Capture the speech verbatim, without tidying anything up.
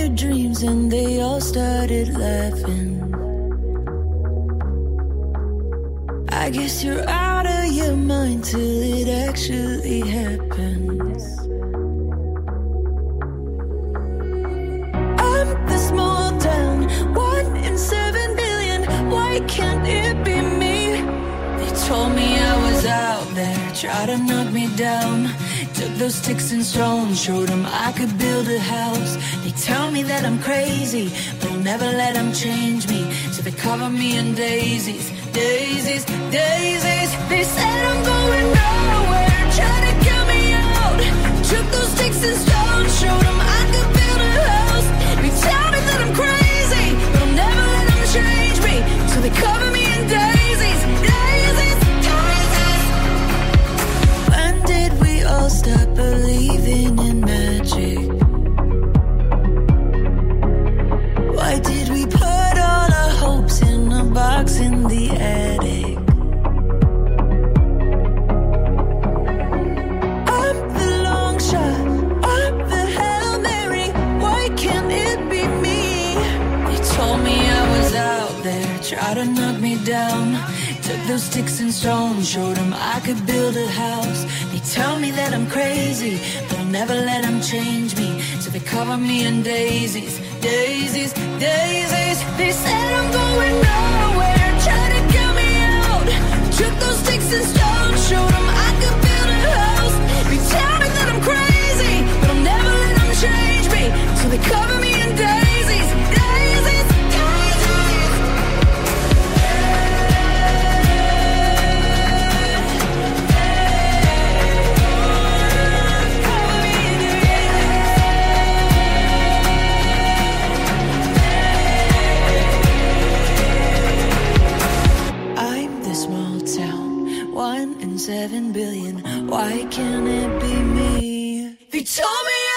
your dreams and they all started laughing. I guess you're out of your mind till it actually happens. I'm the small town, one in seven billion. Why can't it be me? They told me I was out there, tried to knock me down. Took those sticks and stones, showed them I could build a house. They tell me that I'm crazy, but I'll never let them change me. So they cover me in daisies, daisies, daisies. They said I'm going nowhere, trying to get me out. Took those sticks and stones, showed them I could build a house. They tell me that I'm crazy, but I'll never let them change me. So they cover me in daisies, daisies, daisies. When did we all stop believing in magic? Why did we put all our hopes in a box in the attic? I'm the long shot, I'm the Hail Mary. Why can't it be me? They told me I was out there, tried to knock me down. Took those sticks and stones, showed them I could build a house. They tell me that I'm crazy, but I'll never let them change me. So they cover me in daisies, daisies, daisies. They said I'm going nowhere, trying to get me out. Took those sticks and stones, showed them I could build a house. They tell me that I'm crazy, but I'll never let them change me. So they cover me in daisies, daisies, daisies. One in seven billion. Why can't it be me? They told me